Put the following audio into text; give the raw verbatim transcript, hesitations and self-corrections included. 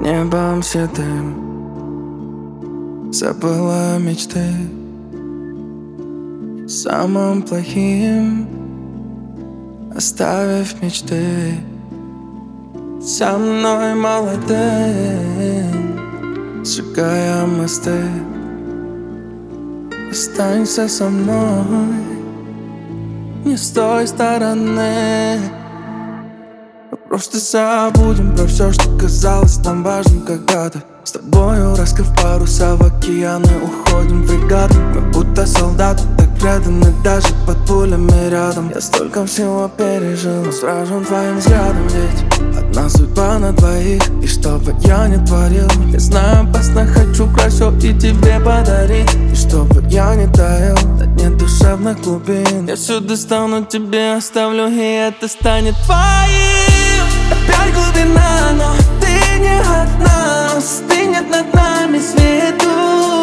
небом седым забыла мечты. Самым плохим оставив мечты. Со мной молодым сжигая мосты. Останься со мной не с той стороны. Мы просто забудем про все, что казалось нам важным когда-то. С тобою, раскрыв паруса, в океаны уходим в фрегаты. Мы будто солдаты, так преданы даже под пулями рядом. Я столько всего пережил, сражен твоим взглядом. Ведь одна судьба на двоих, и что бы я ни творил, я знаю, опасно, хочу все и тебе подарить. И чтобы я не таял на дне душевных глубин, я все достану тебе, оставлю, и это станет твоим. Опять глубина, но ты не одна. Стынет над нами свету.